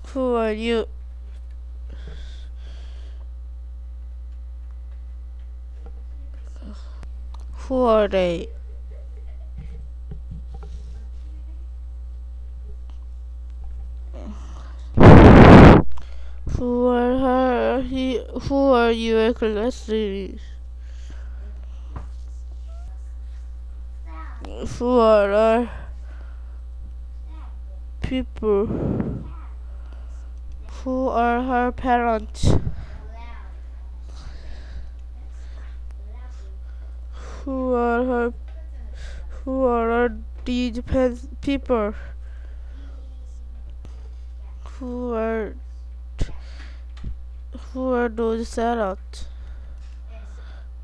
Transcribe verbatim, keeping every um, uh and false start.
Who are you? Who are they? Who are her? He, who are you exactly? Who are our people? Who are her parents? Who are her? Who are these people? Who are who are those salads?